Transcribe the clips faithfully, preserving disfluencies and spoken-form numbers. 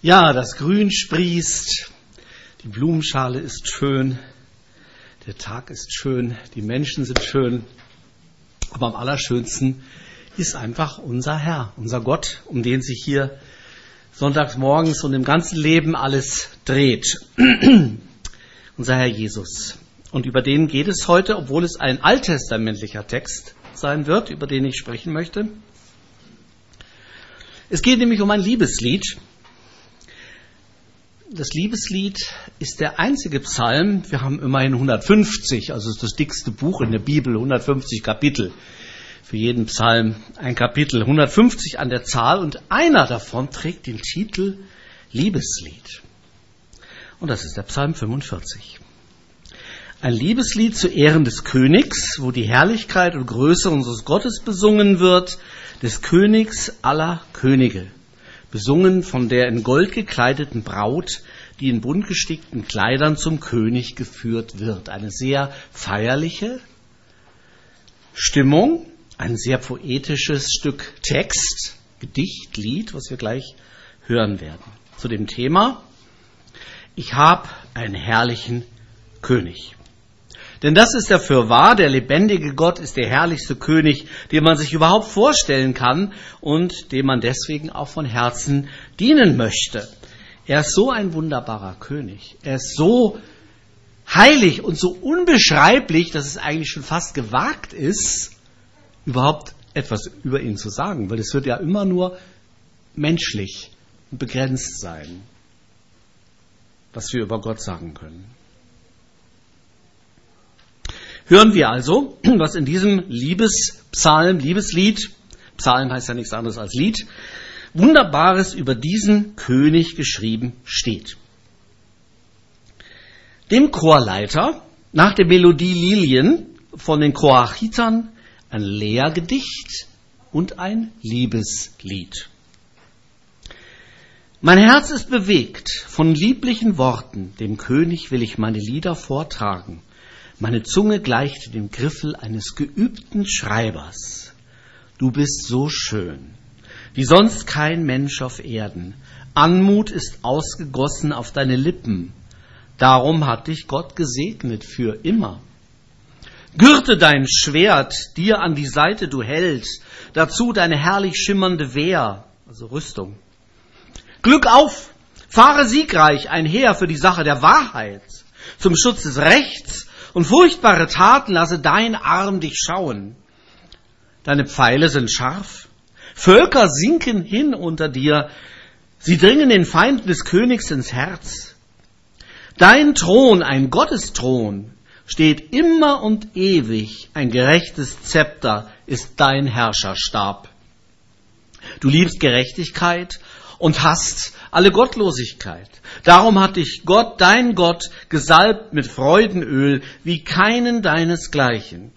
Ja, das Grün sprießt, die Blumenschale ist schön, der Tag ist schön, die Menschen sind schön, aber am allerschönsten ist einfach unser Herr, unser Gott, um den sich hier sonntags morgens und im ganzen Leben alles dreht. Unser Herr Jesus. Und über den geht es heute, obwohl es ein alttestamentlicher Text sein wird, über den ich sprechen möchte. Es geht nämlich um ein Liebeslied. Das Liebeslied ist der einzige Psalm, wir haben immerhin hundertfünfzig, also das dickste Buch in der Bibel, hundertfünfzig Kapitel. Für jeden Psalm ein Kapitel, hundertfünfzig an der Zahl, und einer davon trägt den Titel Liebeslied. Und das ist der Psalm fünfundvierzig. Ein Liebeslied zu Ehren des Königs, wo die Herrlichkeit und Größe unseres Gottes besungen wird, des Königs aller Könige. Besungen von der in Gold gekleideten Braut, die in bunt gestickten Kleidern zum König geführt wird. Eine sehr feierliche Stimmung, ein sehr poetisches Stück Text, Gedicht, Lied, was wir gleich hören werden. Zu dem Thema: Ich habe einen herrlichen König. Denn das ist er fürwahr, der lebendige Gott ist der herrlichste König, den man sich überhaupt vorstellen kann und dem man deswegen auch von Herzen dienen möchte. Er ist so ein wunderbarer König. Er ist so heilig und so unbeschreiblich, dass es eigentlich schon fast gewagt ist, überhaupt etwas über ihn zu sagen, weil es wird ja immer nur menschlich und begrenzt sein, was wir über Gott sagen können. Hören wir also, was in diesem Liebespsalm, Liebeslied, Psalm heißt ja nichts anderes als Lied, Wunderbares über diesen König geschrieben steht. Dem Chorleiter, nach der Melodie Lilien von den Choachitern, ein Lehrgedicht und ein Liebeslied. Mein Herz ist bewegt von lieblichen Worten, dem König will ich meine Lieder vortragen. Meine Zunge gleicht dem Griffel eines geübten Schreibers. Du bist so schön, wie sonst kein Mensch auf Erden. Anmut ist ausgegossen auf deine Lippen. Darum hat dich Gott gesegnet für immer. Gürte dein Schwert dir an die Seite, du Held, dazu deine herrlich schimmernde Wehr, also Rüstung. Glück auf, fahre siegreich einher für die Sache der Wahrheit, zum Schutz des Rechts, und furchtbare Taten lasse dein Arm dich schauen. Deine Pfeile sind scharf, Völker sinken hin unter dir, sie dringen den Feinden des Königs ins Herz. Dein Thron, ein Gottesthron, steht immer und ewig, ein gerechtes Zepter ist dein Herrscherstab. Du liebst Gerechtigkeit und hasst alle Gottlosigkeit. Darum hat dich Gott, dein Gott, gesalbt mit Freudenöl, wie keinen deinesgleichen.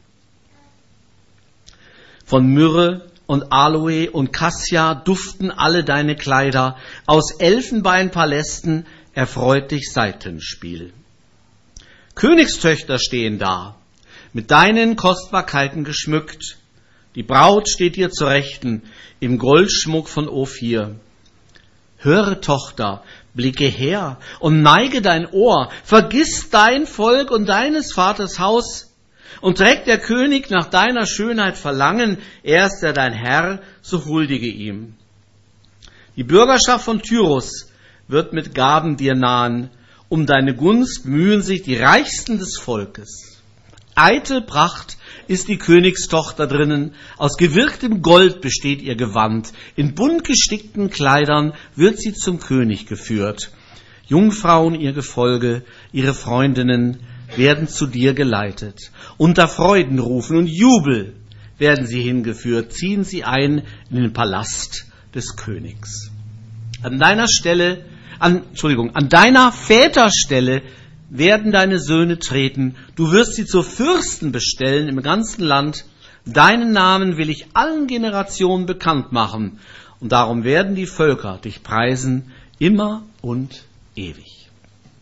Von Myrrhe und Aloe und Kassia duften alle deine Kleider, aus Elfenbeinpalästen erfreut dich Saitenspiel. Königstöchter stehen da, mit deinen Kostbarkeiten geschmückt. Die Braut steht dir zur Rechten, im Goldschmuck von Ophir. Höre, Tochter, blicke her und neige dein Ohr, vergiss dein Volk und deines Vaters Haus, und trägt der König nach deiner Schönheit Verlangen, er ist ja dein Herr, so huldige ihm. Die Bürgerschaft von Tyrus wird mit Gaben dir nahen, um deine Gunst mühen sich die Reichsten des Volkes. Eitel Pracht ist die Königstochter drinnen, aus gewirktem Gold besteht ihr Gewand, in bunt gestickten Kleidern wird sie zum König geführt. Jungfrauen ihr Gefolge, ihre Freundinnen werden zu dir geleitet. Unter Freudenrufen und Jubel werden sie hingeführt, ziehen sie ein in den Palast des Königs. An deiner Stelle, an, Entschuldigung, an deiner Väter Stelle werden deine Söhne treten, du wirst sie zu Fürsten bestellen im ganzen Land. Deinen Namen will ich allen Generationen bekannt machen, und darum werden die Völker dich preisen, immer und ewig.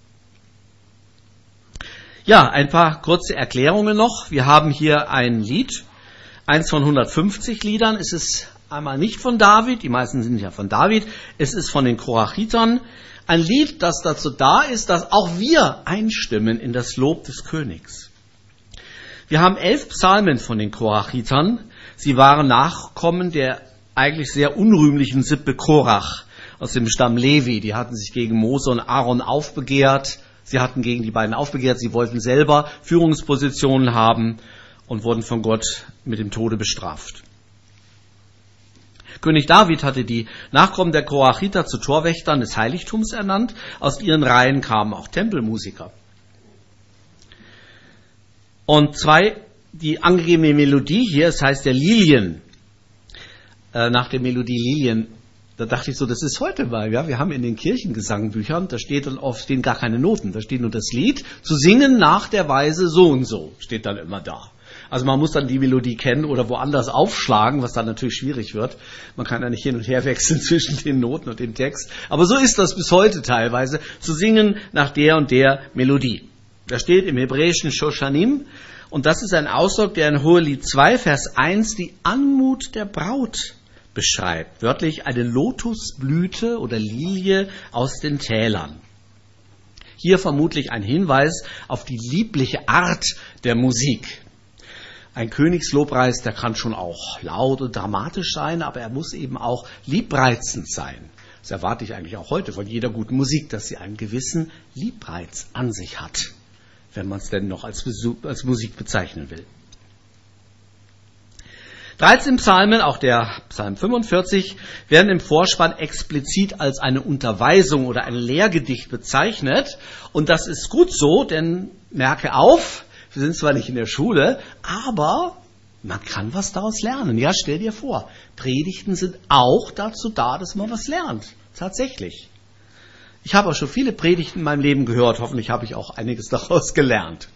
Ja, ein paar kurze Erklärungen noch. Wir haben hier ein Lied, eins von hundertfünfzig Liedern. Es ist einmal nicht von David, die meisten sind ja von David, es ist von den Korachitern, ein Lied, das dazu da ist, dass auch wir einstimmen in das Lob des Königs. Wir haben elf Psalmen von den Korachitern. Sie waren Nachkommen der eigentlich sehr unrühmlichen Sippe Korach aus dem Stamm Levi. Die hatten sich gegen Mose und Aaron aufbegehrt. Sie hatten gegen die beiden aufbegehrt. Sie wollten selber Führungspositionen haben und wurden von Gott mit dem Tode bestraft. König David hatte die Nachkommen der Korachiter zu Torwächtern des Heiligtums ernannt. Aus ihren Reihen kamen auch Tempelmusiker. Und zwei, die angegebene Melodie hier, es heißt der Lilien, äh, nach der Melodie Lilien, da dachte ich so, das ist heute mal, ja, wir haben in den Kirchengesangbüchern, da steht dann oft, stehen gar keine Noten, da steht nur das Lied, zu singen nach der Weise so und so, steht dann immer da. Also man muss dann die Melodie kennen oder woanders aufschlagen, was dann natürlich schwierig wird. Man kann ja nicht hin und her wechseln zwischen den Noten und dem Text. Aber so ist das bis heute teilweise, zu singen nach der und der Melodie. Da steht im Hebräischen Shoshanim, und das ist ein Ausdruck, der in Hohelied zwei, Vers eins die Anmut der Braut beschreibt. Wörtlich eine Lotusblüte oder Lilie aus den Tälern. Hier vermutlich ein Hinweis auf die liebliche Art der Musik. Ein Königslobpreis, der kann schon auch laut und dramatisch sein, aber er muss eben auch liebreizend sein. Das erwarte ich eigentlich auch heute von jeder guten Musik, dass sie einen gewissen Liebreiz an sich hat, wenn man es denn noch als, als Musik bezeichnen will. dreizehn Psalmen, auch der Psalm fünfundvierzig, werden im Vorspann explizit als eine Unterweisung oder ein Lehrgedicht bezeichnet. Und das ist gut so, denn merke auf, wir sind zwar nicht in der Schule, aber man kann was daraus lernen. Ja, stell dir vor, Predigten sind auch dazu da, dass man was lernt. Tatsächlich. Ich habe auch schon viele Predigten in meinem Leben gehört. Hoffentlich habe ich auch einiges daraus gelernt.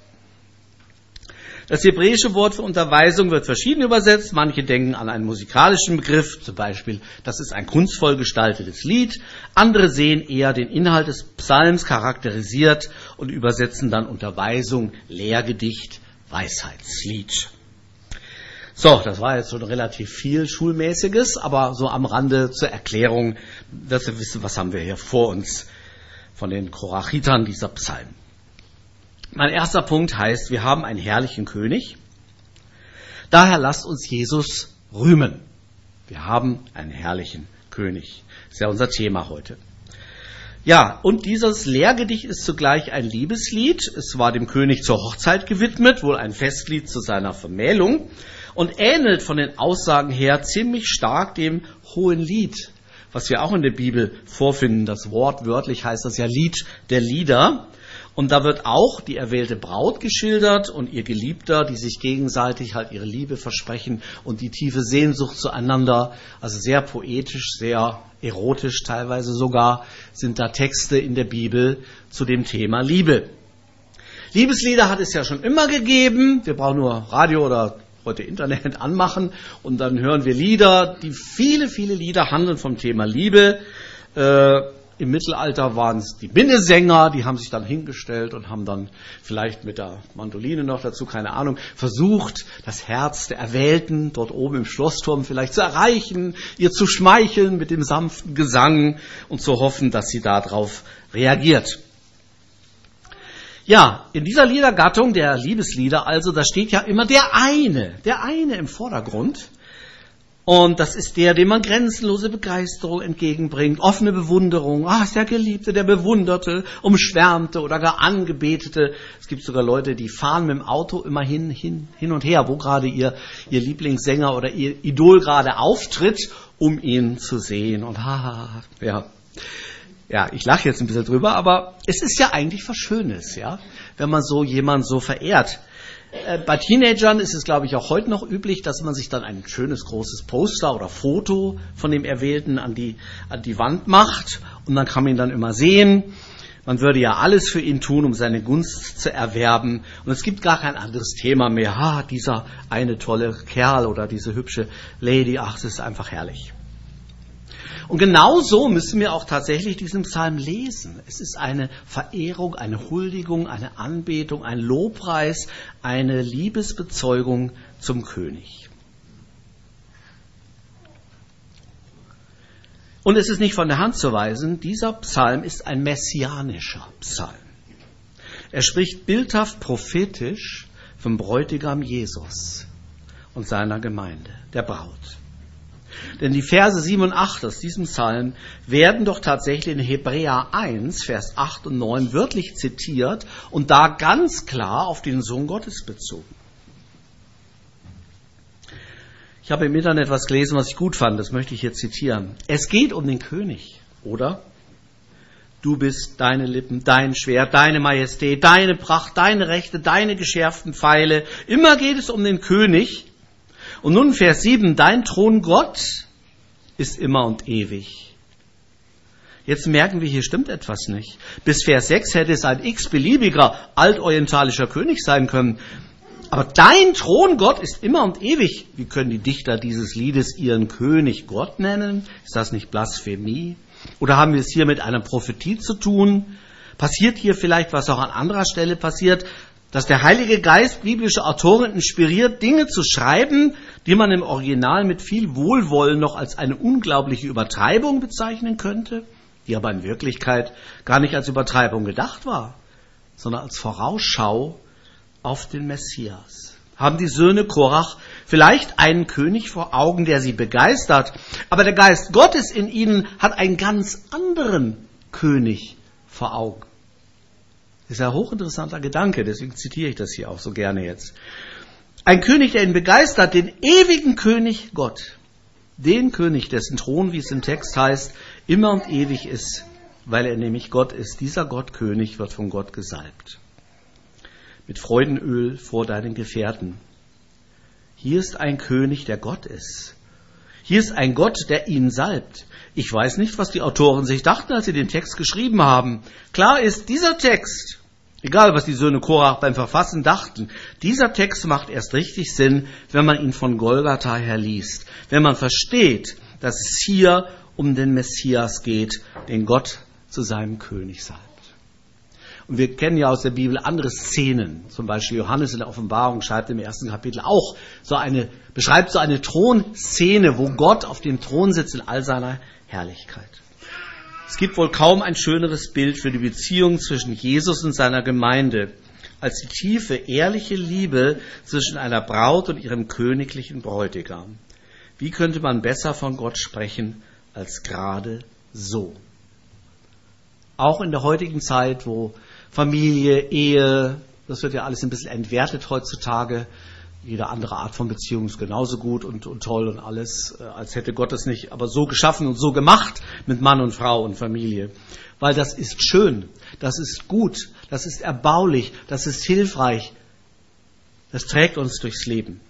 Das hebräische Wort für Unterweisung wird verschieden übersetzt. Manche denken an einen musikalischen Begriff, zum Beispiel, das ist ein kunstvoll gestaltetes Lied. Andere sehen eher den Inhalt des Psalms charakterisiert und übersetzen dann Unterweisung, Lehrgedicht, Weisheitslied. So, das war jetzt schon relativ viel Schulmäßiges, aber so am Rande zur Erklärung, dass wir wissen, was haben wir hier vor uns von den Korachitern dieser Psalm. Mein erster Punkt heißt, wir haben einen herrlichen König. Daher lasst uns Jesus rühmen. Wir haben einen herrlichen König. Das ist ja unser Thema heute. Ja, und dieses Lehrgedicht ist zugleich ein Liebeslied. Es war dem König zur Hochzeit gewidmet, wohl ein Festlied zu seiner Vermählung und ähnelt von den Aussagen her ziemlich stark dem Hohelied, was wir auch in der Bibel vorfinden. Das Wort wörtlich heißt das ja Lied der Lieder. Und da wird auch die erwählte Braut geschildert und ihr Geliebter, die sich gegenseitig halt ihre Liebe versprechen und die tiefe Sehnsucht zueinander. Also sehr poetisch, sehr erotisch teilweise sogar sind da Texte in der Bibel zu dem Thema Liebe. Liebeslieder hat es ja schon immer gegeben. Wir brauchen nur Radio oder heute Internet anmachen und dann hören wir Lieder. Die viele, viele Lieder handeln vom Thema Liebe. Äh, Im Mittelalter waren es die Minnesänger, die haben sich dann hingestellt und haben dann vielleicht mit der Mandoline noch dazu, keine Ahnung, versucht, das Herz der Erwählten dort oben im Schlossturm vielleicht zu erreichen, ihr zu schmeicheln mit dem sanften Gesang und zu hoffen, dass sie darauf reagiert. Ja, in dieser Liedergattung der Liebeslieder, also da steht ja immer der eine, der eine im Vordergrund. Und das ist der, dem man grenzenlose Begeisterung entgegenbringt, offene Bewunderung. Ah, ist der Geliebte, der Bewunderte, Umschwärmte oder gar Angebetete. Es gibt sogar Leute, die fahren mit dem Auto immer hin, hin, hin und her, wo gerade ihr, ihr Lieblingssänger oder ihr Idol gerade auftritt, um ihn zu sehen. Und haha, ja. Ja, ich lache jetzt ein bisschen drüber, aber es ist ja eigentlich was Schönes, ja, wenn man so jemanden so verehrt. Bei Teenagern ist es, glaube ich, auch heute noch üblich, dass man sich dann ein schönes, großes Poster oder Foto von dem Erwählten an die, an die Wand macht und dann kann man ihn dann immer sehen. Man würde ja alles für ihn tun, um seine Gunst zu erwerben und es gibt gar kein anderes Thema mehr. Ha, dieser eine tolle Kerl oder diese hübsche Lady, ach, es ist einfach herrlich. Und genau so müssen wir auch tatsächlich diesen Psalm lesen. Es ist eine Verehrung, eine Huldigung, eine Anbetung, ein Lobpreis, eine Liebesbezeugung zum König. Und es ist nicht von der Hand zu weisen, dieser Psalm ist ein messianischer Psalm. Er spricht bildhaft prophetisch vom Bräutigam Jesus und seiner Gemeinde, der Braut. Denn die Verse sieben und acht aus diesem Psalm werden doch tatsächlich in Hebräer eins, Vers acht und neun wörtlich zitiert und da ganz klar auf den Sohn Gottes bezogen. Ich habe im Internet was gelesen, was ich gut fand, das möchte ich hier zitieren. Es geht um den König, oder? Du bist deine Lippen, dein Schwert, deine Majestät, deine Pracht, deine Rechte, deine geschärften Pfeile. Immer geht es um den König. Und nun Vers sieben, dein Thron Gott ist immer und ewig. Jetzt merken wir, hier stimmt etwas nicht. Bis Vers sechs hätte es ein x-beliebiger altorientalischer König sein können. Aber dein Thron Gott ist immer und ewig. Wie können die Dichter dieses Liedes ihren König Gott nennen? Ist das nicht Blasphemie? Oder haben wir es hier mit einer Prophetie zu tun? Passiert hier vielleicht, was auch an anderer Stelle passiert, dass der Heilige Geist biblische Autoren inspiriert, Dinge zu schreiben, die man im Original mit viel Wohlwollen noch als eine unglaubliche Übertreibung bezeichnen könnte, die aber in Wirklichkeit gar nicht als Übertreibung gedacht war, sondern als Vorausschau auf den Messias. Haben die Söhne Korach vielleicht einen König vor Augen, der sie begeistert, aber der Geist Gottes in ihnen hat einen ganz anderen König vor Augen. Das ist ein hochinteressanter Gedanke, deswegen zitiere ich das hier auch so gerne jetzt. Ein König, der ihn begeistert, den ewigen König Gott, den König, dessen Thron, wie es im Text heißt, immer und ewig ist, weil er nämlich Gott ist. Dieser Gott, König, wird von Gott gesalbt. Mit Freudenöl vor deinen Gefährten. Hier ist ein König, der Gott ist. Hier ist ein Gott, der ihn salbt. Ich weiß nicht, was die Autoren sich dachten, als sie den Text geschrieben haben. Klar ist, dieser Text, egal was die Söhne Korach beim Verfassen dachten, dieser Text macht erst richtig Sinn, wenn man ihn von Golgatha her liest. Wenn man versteht, dass es hier um den Messias geht, den Gott zu seinem König salbt. Und wir kennen ja aus der Bibel andere Szenen. Zum Beispiel Johannes in der Offenbarung schreibt im ersten Kapitel auch so eine, beschreibt so eine Thronszene, wo Gott auf dem Thron sitzt in all seiner Herrlichkeit. Es gibt wohl kaum ein schöneres Bild für die Beziehung zwischen Jesus und seiner Gemeinde als die tiefe, ehrliche Liebe zwischen einer Braut und ihrem königlichen Bräutigam. Wie könnte man besser von Gott sprechen als gerade so? Auch in der heutigen Zeit, wo Familie, Ehe, das wird ja alles ein bisschen entwertet heutzutage. Jede andere Art von Beziehung ist genauso gut und, und toll und alles, als hätte Gott es nicht aber so geschaffen und so gemacht mit Mann und Frau und Familie. Weil das ist schön, das ist gut, das ist erbaulich, das ist hilfreich. Das trägt uns durchs Leben.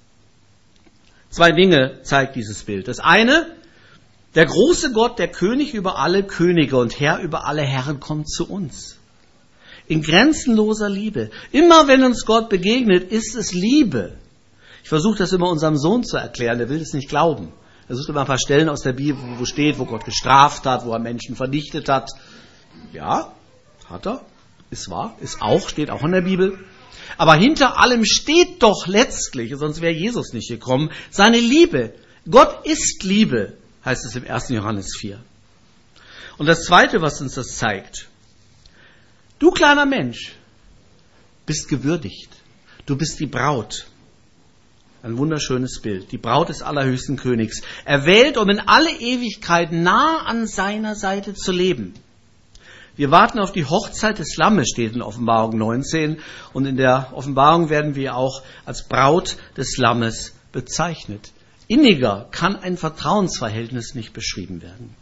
Zwei Dinge zeigt dieses Bild. Das eine, der große Gott, der König über alle Könige und Herr über alle Herren, kommt zu uns. In grenzenloser Liebe. Immer wenn uns Gott begegnet, ist es Liebe. Ich versuche das immer unserem Sohn zu erklären, der will es nicht glauben. Er sucht immer ein paar Stellen aus der Bibel, wo steht, wo Gott gestraft hat, wo er Menschen vernichtet hat. Ja, hat er, ist wahr, ist auch, steht auch in der Bibel. Aber hinter allem steht doch letztlich, sonst wäre Jesus nicht gekommen, seine Liebe. Gott ist Liebe, heißt es im ersten Johannes vier. Und das Zweite, was uns das zeigt, du kleiner Mensch bist gewürdigt. Du bist die Braut. Ein wunderschönes Bild. Die Braut des allerhöchsten Königs. Erwählt, um in alle Ewigkeit nah an seiner Seite zu leben. Wir warten auf die Hochzeit des Lammes, steht in Offenbarung neunzehn. Und in der Offenbarung werden wir auch als Braut des Lammes bezeichnet. Inniger kann ein Vertrauensverhältnis nicht beschrieben werden.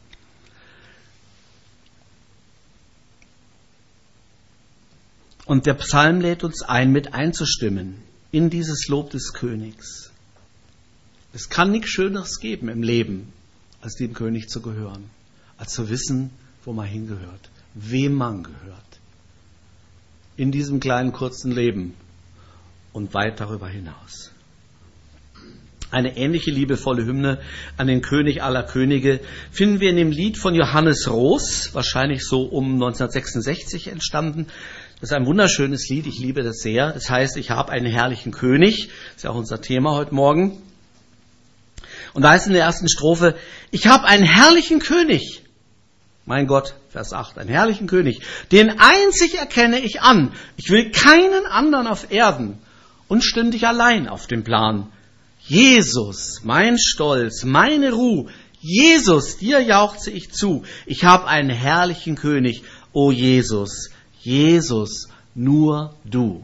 Und der Psalm lädt uns ein, mit einzustimmen in dieses Lob des Königs. Es kann nichts Schöneres geben im Leben, als dem König zu gehören, als zu wissen, wo man hingehört, wem man gehört. In diesem kleinen, kurzen Leben und weit darüber hinaus. Eine ähnliche liebevolle Hymne an den König aller Könige finden wir in dem Lied von Johannes Roos, wahrscheinlich so um neunzehnhundertsechsundsechzig entstanden. Das ist ein wunderschönes Lied, ich liebe das sehr. Das heißt, ich habe einen herrlichen König, das ist ja auch unser Thema heute Morgen. Und da heißt in der ersten Strophe, ich habe einen herrlichen König. Mein Gott, Vers acht, einen herrlichen König. Den einzig erkenne ich an. Ich will keinen anderen auf Erden. Und stünde ich allein auf dem Plan. Jesus, mein Stolz, meine Ruh. Jesus, dir jauchze ich zu. Ich habe einen herrlichen König. O Jesus, Jesus, nur du.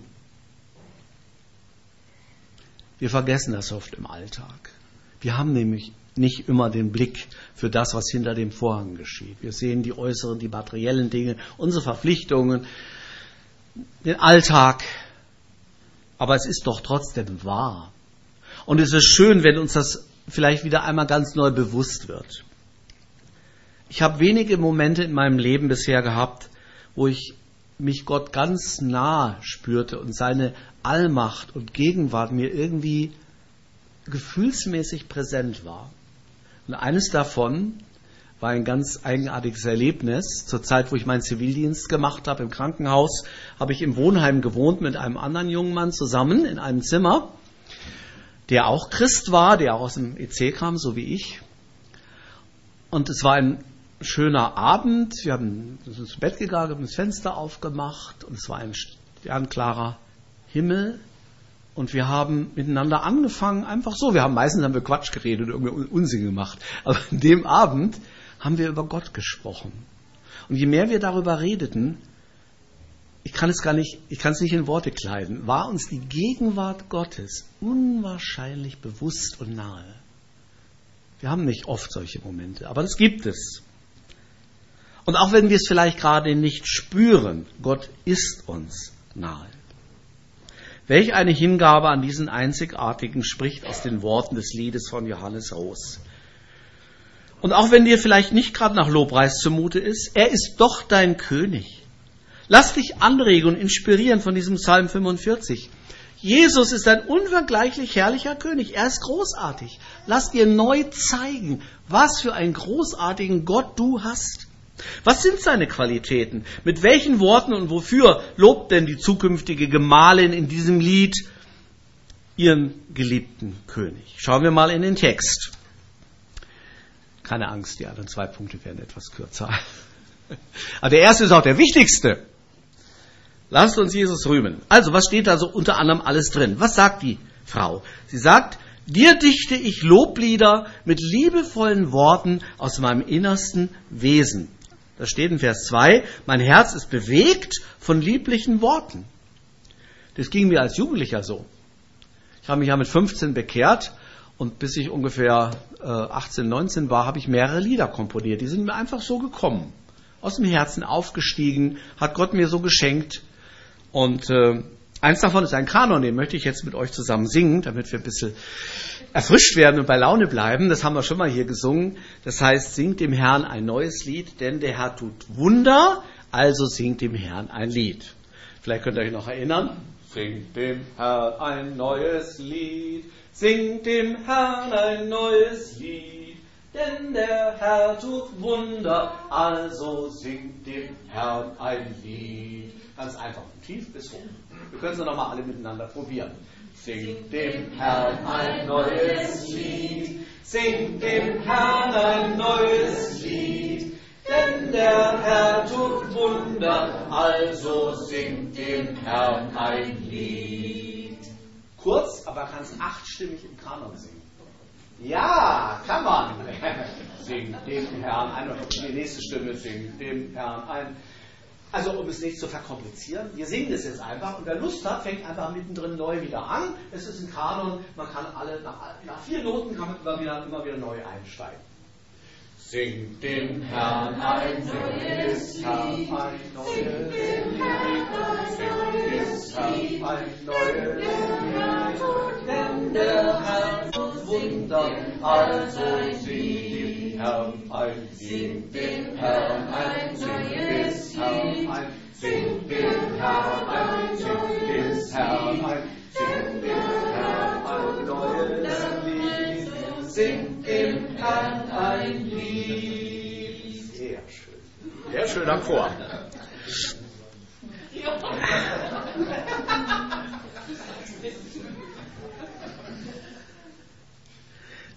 Wir vergessen das oft im Alltag. Wir haben nämlich nicht immer den Blick für das, was hinter dem Vorhang geschieht. Wir sehen die äußeren, die materiellen Dinge, unsere Verpflichtungen, den Alltag. Aber es ist doch trotzdem wahr. Und es ist schön, wenn uns das vielleicht wieder einmal ganz neu bewusst wird. Ich habe wenige Momente in meinem Leben bisher gehabt, wo ich mich Gott ganz nah spürte und seine Allmacht und Gegenwart mir irgendwie gefühlsmäßig präsent war. Und eines davon war ein ganz eigenartiges Erlebnis. Zur Zeit, wo ich meinen Zivildienst gemacht habe im Krankenhaus, habe ich im Wohnheim gewohnt mit einem anderen jungen Mann zusammen in einem Zimmer, der auch Christ war, der auch aus dem E C kam, so wie ich. Und es war ein schöner Abend. Wir haben ins Bett gegangen, haben das Fenster aufgemacht und es war ein sternklarer Himmel. Und wir haben miteinander angefangen, einfach so. Wir haben meistens haben wir Quatsch geredet und irgendwie Unsinn gemacht. Aber an dem Abend haben wir über Gott gesprochen. Und je mehr wir darüber redeten, ich kann es gar nicht, ich kann es nicht in Worte kleiden, war uns die Gegenwart Gottes unwahrscheinlich bewusst und nahe. Wir haben nicht oft solche Momente, aber das gibt es. Und auch wenn wir es vielleicht gerade nicht spüren, Gott ist uns nahe. Welch eine Hingabe an diesen Einzigartigen spricht aus den Worten des Liedes von Johannes Roos. Und auch wenn dir vielleicht nicht gerade nach Lobpreis zumute ist, er ist doch dein König. Lass dich anregen und inspirieren von diesem Psalm fünfundvierzig. Jesus ist ein unvergleichlich herrlicher König. Er ist großartig. Lass dir neu zeigen, was für einen großartigen Gott du hast. Was sind seine Qualitäten? Mit welchen Worten und wofür lobt denn die zukünftige Gemahlin in diesem Lied ihren geliebten König? Schauen wir mal in den Text. Keine Angst, die anderen zwei Punkte werden etwas kürzer. Aber der erste ist auch der wichtigste. Lasst uns Jesus rühmen. Also, was steht da so unter anderem alles drin? Was sagt die Frau? Sie sagt, dir dichte ich Loblieder mit liebevollen Worten aus meinem innersten Wesen. Das steht in Vers zwei. Mein Herz ist bewegt von lieblichen Worten. Das ging mir als Jugendlicher so. Ich habe mich ja mit fünfzehn bekehrt und bis ich ungefähr äh, achtzehn, neunzehn war, habe ich mehrere Lieder komponiert. Die sind mir einfach so gekommen. Aus dem Herzen aufgestiegen, hat Gott mir so geschenkt. Und äh, eins davon ist ein Kanon, den möchte ich jetzt mit euch zusammen singen, damit wir ein bisschen erfrischt werden und bei Laune bleiben. Das haben wir schon mal hier gesungen. Das heißt, singt dem Herrn ein neues Lied, denn der Herr tut Wunder, also singt dem Herrn ein Lied. Vielleicht könnt ihr euch noch erinnern. Singt dem Herrn ein neues Lied, singt dem Herrn ein neues Lied, denn der Herr tut Wunder, also singt dem Herrn ein Lied. Ganz einfach, von tief bis hoch. Wir können es noch mal alle miteinander probieren. Singt dem Herrn ein neues Lied, singt dem Herrn ein neues Lied, denn der Herr tut Wunder, also singt dem Herrn ein Lied. Kurz, aber kannst achtstimmig im Kanon singen. Ja, kann man. Singt dem Herrn ein, die nächste Stimme singt dem Herrn ein. Also um es nicht zu verkomplizieren, wir singen das jetzt einfach und wer Lust hat, fängt einfach mittendrin neu wieder an. Es ist ein Kanon, man kann alle, nach, nach vier Noten kann man immer wieder, immer wieder neu einsteigen. Singt dem Herrn ein neues Lied, ein neues Lied, singt dem Herrn ein neues Lied, denn der Herr tut Wunder, also singt dem Herrn ein, singt dem Herrn ein, singt dem Herrn ein, singt dem Herrn ein, singt dem Herrn ein, singt dem Herrn ein neues Lied, singt dem Herrn ein Lied. Sehr schön. Sehr schöner Chor.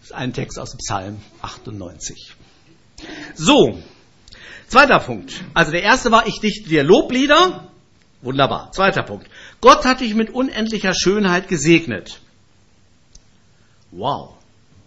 Das ist ein Text aus dem Psalm achtundneunzig. So, zweiter Punkt. Also der erste war, ich dichte dir Loblieder. Wunderbar. Zweiter Punkt. Gott hat dich mit unendlicher Schönheit gesegnet. Wow.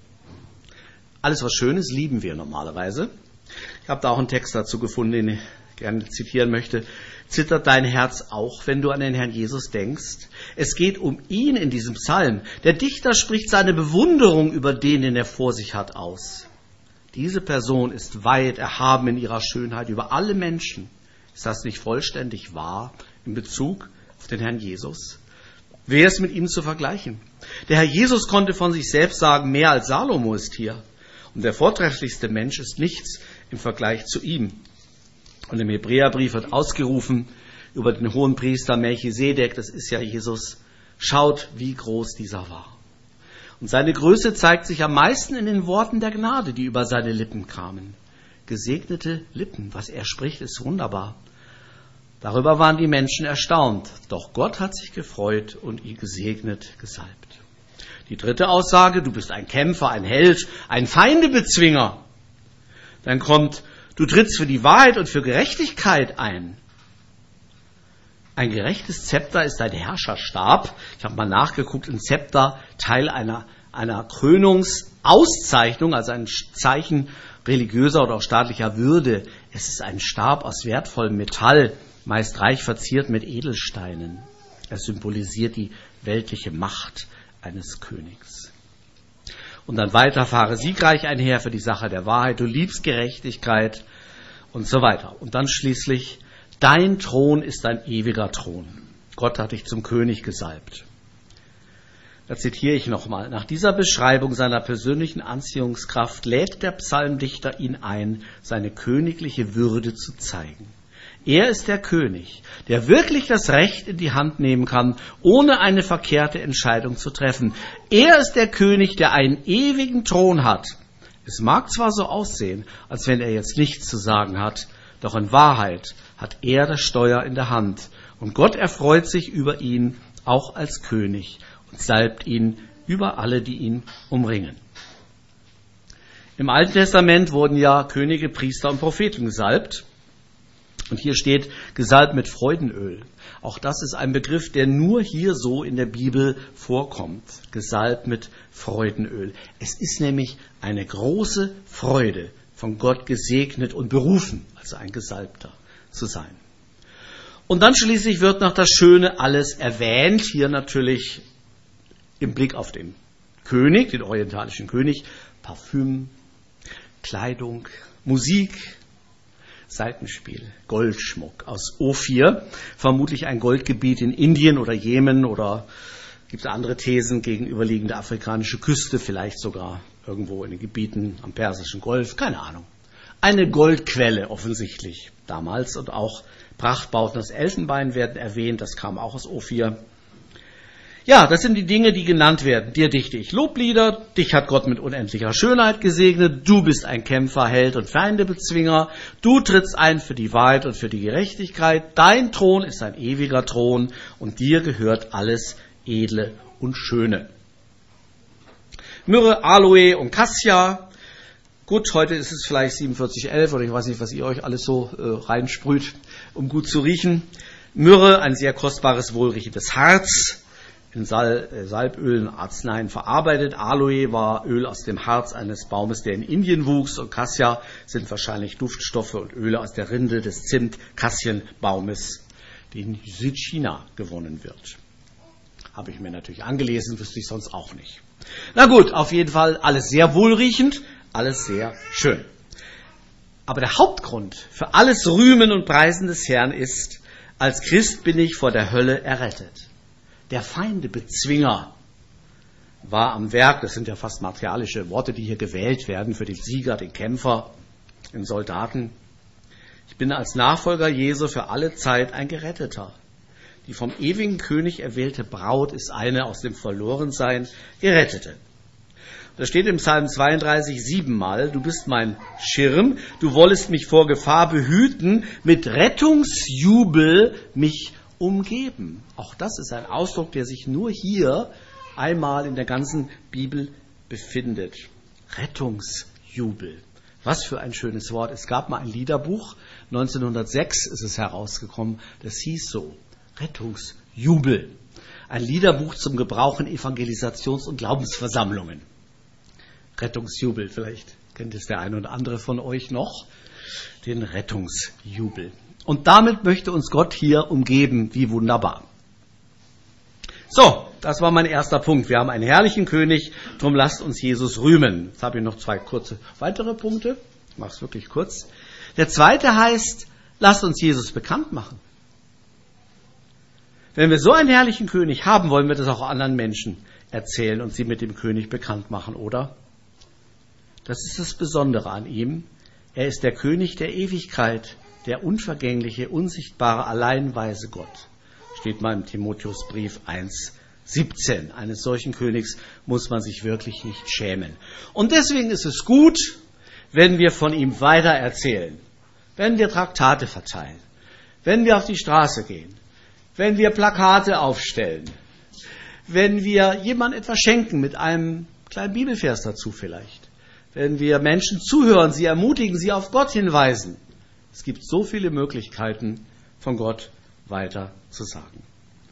Alles, was schön ist, lieben wir normalerweise. Ich habe da auch einen Text dazu gefunden, den ich gerne zitieren möchte. Zittert dein Herz auch, wenn du an den Herrn Jesus denkst? Es geht um ihn in diesem Psalm. Der Dichter spricht seine Bewunderung über den, den er vor sich hat, aus. Diese Person ist weit erhaben in ihrer Schönheit über alle Menschen. Ist das nicht vollständig wahr in Bezug auf den Herrn Jesus? Wer ist mit ihm zu vergleichen? Der Herr Jesus konnte von sich selbst sagen, mehr als Salomo ist hier. Und der vortrefflichste Mensch ist nichts im Vergleich zu ihm. Und im Hebräerbrief wird ausgerufen über den Hohenpriester Melchisedek, das ist ja Jesus, schaut, wie groß dieser war. Und seine Größe zeigt sich am meisten in den Worten der Gnade, die über seine Lippen kamen. Gesegnete Lippen, was er spricht, ist wunderbar. Darüber waren die Menschen erstaunt, doch Gott hat sich gefreut und ihn gesegnet, gesalbt. Die dritte Aussage, du bist ein Kämpfer, ein Held, ein Feindebezwinger. Dann kommt, du trittst für die Wahrheit und für Gerechtigkeit ein. Ein gerechtes Zepter ist ein Herrscherstab. Ich habe mal nachgeguckt, ein Zepter, Teil einer, einer Krönungsauszeichnung, also ein Zeichen religiöser oder auch staatlicher Würde. Es ist ein Stab aus wertvollem Metall, meist reich verziert mit Edelsteinen. Es symbolisiert die weltliche Macht eines Königs. Und dann weiter, fahre siegreich einher für die Sache der Wahrheit, du liebst Gerechtigkeit und so weiter. Und dann schließlich, dein Thron ist ein ewiger Thron. Gott hat dich zum König gesalbt. Da zitiere ich nochmal. Nach dieser Beschreibung seiner persönlichen Anziehungskraft lädt der Psalmdichter ihn ein, seine königliche Würde zu zeigen. Er ist der König, der wirklich das Recht in die Hand nehmen kann, ohne eine verkehrte Entscheidung zu treffen. Er ist der König, der einen ewigen Thron hat. Es mag zwar so aussehen, als wenn er jetzt nichts zu sagen hat, doch in Wahrheit hat er das Steuer in der Hand. Und Gott erfreut sich über ihn, auch als König, und salbt ihn über alle, die ihn umringen. Im Alten Testament wurden ja Könige, Priester und Propheten gesalbt. Und hier steht, gesalbt mit Freudenöl. Auch das ist ein Begriff, der nur hier so in der Bibel vorkommt. Gesalbt mit Freudenöl. Es ist nämlich eine große Freude, von Gott gesegnet und berufen, also ein Gesalbter zu sein. Und dann schließlich wird noch das Schöne alles erwähnt. Hier natürlich im Blick auf den König, den orientalischen König, Parfüm, Kleidung, Musik, Saitenspiel, Goldschmuck aus Ophir, vermutlich ein Goldgebiet in Indien oder Jemen oder gibt es andere Thesen, gegenüberliegende afrikanische Küste, vielleicht sogar irgendwo in den Gebieten am Persischen Golf, keine Ahnung. Eine Goldquelle offensichtlich damals und auch Prachtbauten aus Elfenbein werden erwähnt, das kam auch aus Ophir. Ja, das sind die Dinge, die genannt werden. Dir dichte ich Loblieder, dich hat Gott mit unendlicher Schönheit gesegnet, du bist ein Kämpfer, Held und Feindebezwinger, du trittst ein für die Wahrheit und für die Gerechtigkeit, dein Thron ist ein ewiger Thron und dir gehört alles Edle und Schöne. Myrrhe, Aloe und Cassia. Gut, heute ist es vielleicht siebenundvierzig elf oder ich weiß nicht, was ihr euch alles so äh, reinsprüht, um gut zu riechen. Myrrhe, ein sehr kostbares, wohlriechendes Harz. In Sal- Salböl und Arzneien verarbeitet. Aloe war Öl aus dem Harz eines Baumes, der in Indien wuchs. Und Cassia sind wahrscheinlich Duftstoffe und Öle aus der Rinde des Zimt-Kassienbaumes, die in Südchina gewonnen wird. Habe ich mir natürlich angelesen, wüsste ich sonst auch nicht. Na gut, auf jeden Fall alles sehr wohlriechend, alles sehr schön. Aber der Hauptgrund für alles Rühmen und Preisen des Herrn ist, als Christ bin ich vor der Hölle errettet. Der Feindebezwinger war am Werk, das sind ja fast martialische Worte, die hier gewählt werden für den Sieger, den Kämpfer, den Soldaten. Ich bin als Nachfolger Jesu für alle Zeit ein Geretteter. Die vom ewigen König erwählte Braut ist eine aus dem Verlorensein Gerettete. Da steht im Psalm zweiunddreißig siebenmal, du bist mein Schirm, du wollest mich vor Gefahr behüten, mit Rettungsjubel mich umgeben. Auch das ist ein Ausdruck, der sich nur hier einmal in der ganzen Bibel befindet. Rettungsjubel. Was für ein schönes Wort. Es gab mal ein Liederbuch, neunzehnhundertsechs ist es herausgekommen, das hieß so, Rettungsjubel. Ein Liederbuch zum Gebrauch in Evangelisations- und Glaubensversammlungen. Rettungsjubel, vielleicht kennt es der eine oder andere von euch noch, den Rettungsjubel. Und damit möchte uns Gott hier umgeben, wie wunderbar. So, das war mein erster Punkt. Wir haben einen herrlichen König, darum lasst uns Jesus rühmen. Jetzt habe ich noch zwei kurze weitere Punkte. Ich mache es wirklich kurz. Der zweite heißt, lasst uns Jesus bekannt machen. Wenn wir so einen herrlichen König haben, wollen wir das auch anderen Menschen erzählen und sie mit dem König bekannt machen, oder? Das ist das Besondere an ihm. Er ist der König der Ewigkeit, der unvergängliche, unsichtbare, alleinweise Gott. Steht mal im Timotheusbrief eins siebzehn. Eines solchen Königs muss man sich wirklich nicht schämen. Und deswegen ist es gut, wenn wir von ihm weiter erzählen, wenn wir Traktate verteilen, wenn wir auf die Straße gehen, wenn wir Plakate aufstellen, wenn wir jemandem etwas schenken mit einem kleinen Bibelvers dazu vielleicht, wenn wir Menschen zuhören, sie ermutigen, sie auf Gott hinweisen. Es gibt so viele Möglichkeiten, von Gott weiter zu sagen.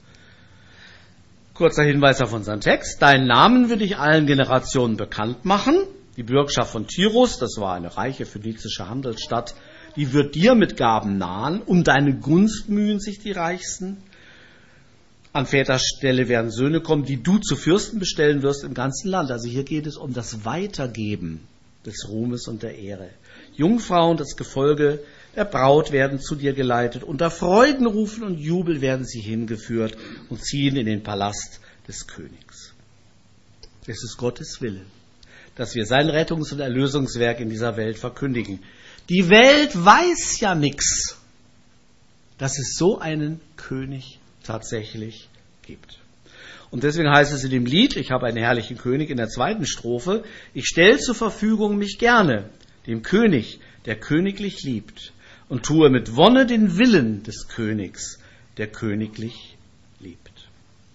Kurzer Hinweis auf unseren Text. Deinen Namen will ich allen Generationen bekannt machen. Die Bürgschaft von Tyrus, das war eine reiche phönizische Handelsstadt, die wird dir mit Gaben nahen. Um deine Gunst mühen sich die Reichsten. An Väters Stelle werden Söhne kommen, die du zu Fürsten bestellen wirst im ganzen Land. Also hier geht es um das Weitergeben des Ruhmes und der Ehre. Jungfrauen, das Gefolge der Braut werden zu dir geleitet. Unter Freudenrufen und Jubel werden sie hingeführt und ziehen in den Palast des Königs. Es ist Gottes Wille, dass wir sein Rettungs- und Erlösungswerk in dieser Welt verkündigen. Die Welt weiß ja nichts, dass es so einen König tatsächlich gibt. Und deswegen heißt es in dem Lied, ich habe einen herrlichen König, in der zweiten Strophe, ich stelle zur Verfügung mich gerne dem König, der königlich liebt, und tue mit Wonne den Willen des Königs, der königlich liebt.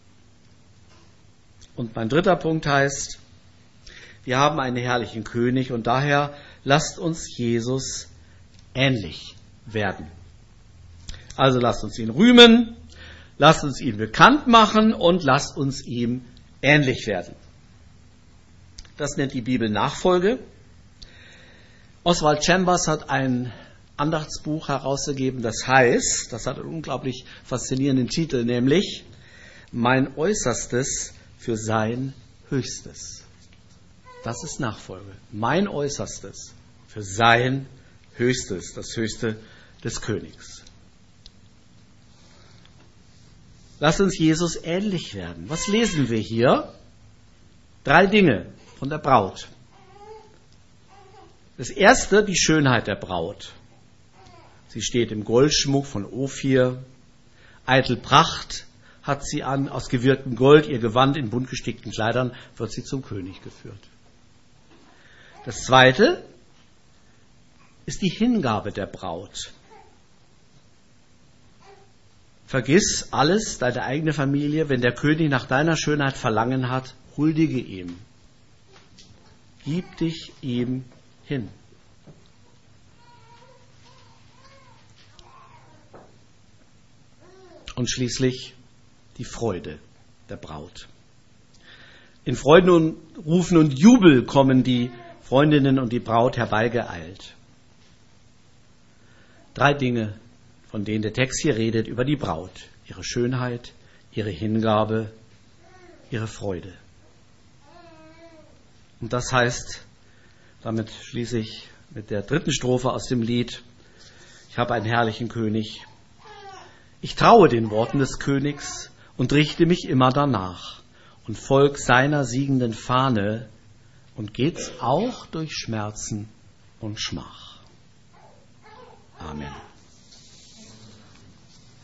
Und mein dritter Punkt heißt, wir haben einen herrlichen König und daher lasst uns Jesus ähnlich werden. Also lasst uns ihn rühmen, lasst uns ihn bekannt machen und lasst uns ihm ähnlich werden. Das nennt die Bibel Nachfolge. Oswald Chambers hat ein Andachtsbuch herausgegeben, das heißt, das hat einen unglaublich faszinierenden Titel, nämlich Mein Äußerstes für sein Höchstes. Das ist Nachfolge. Mein Äußerstes für sein Höchstes, das Höchste des Königs. Lass uns Jesus ähnlich werden. Was lesen wir hier? Drei Dinge von der Braut. Das erste, die Schönheit der Braut. Sie steht im Goldschmuck von Ophir. Eitel Pracht hat sie an, aus gewirktem Gold, ihr Gewand in bunt gestickten Kleidern wird sie zum König geführt. Das zweite ist die Hingabe der Braut. Vergiss alles, deine eigene Familie, wenn der König nach deiner Schönheit Verlangen hat, huldige ihm. Gib dich ihm hin. Und schließlich die Freude der Braut. In Freuden und Rufen und Jubel kommen die Freundinnen und die Braut herbeigeeilt. Drei Dinge, von denen der Text hier redet, über die Braut. Ihre Schönheit, ihre Hingabe, ihre Freude. Und das heißt, damit schließe ich mit der dritten Strophe aus dem Lied, ich habe einen herrlichen König. Ich traue den Worten des Königs und richte mich immer danach und folg seiner siegenden Fahne und geht's auch durch Schmerzen und Schmach. Amen.